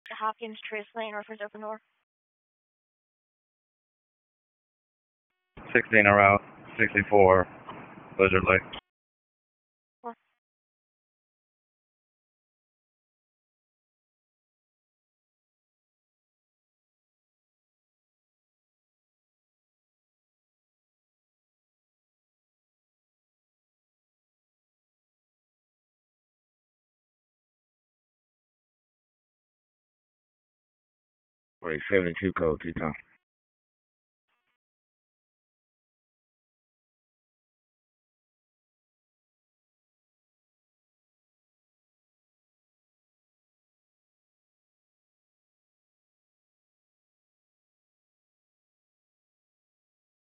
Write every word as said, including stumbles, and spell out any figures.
Hopkins, Trace Lane, reference open door. sixteen around, sixty-four, Blizzard Lake. Four. Wait, seventy-two code, two times.